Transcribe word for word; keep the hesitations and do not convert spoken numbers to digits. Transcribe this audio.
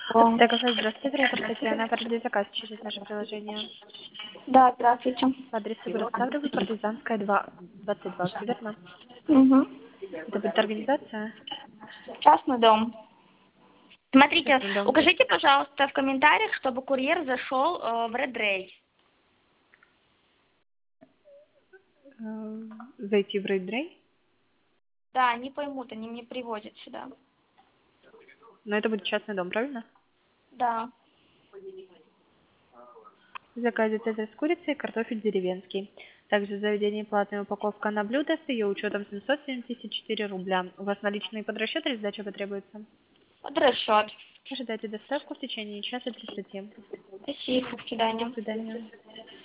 О. Дагостайл, здравствуйте, оператор Татьяна, оператор заказ через наше приложение. Да, здравствуйте. По адресу город Ставрополь, Партизанская, два, двадцать два, все верно? Угу. Это будет организация? Частный дом. Смотрите, Частный дом. укажите, пожалуйста, в комментариях, чтобы курьер зашел э, в Red Ray. Э, Зайти в Рейдрей? Да, они поймут, они мне привозят сюда. Но это будет частный дом, правильно? Да. Заказывать это с курицей, картофель деревенский. Также в заведении платная упаковка на блюдо с ее учетом семьсот семьдесят четыре рубля. У вас наличные под расчет или сдача потребуется? Под расчет. Ожидайте доставку в течение часа тридцати. Спасибо, до До свидания. свидания.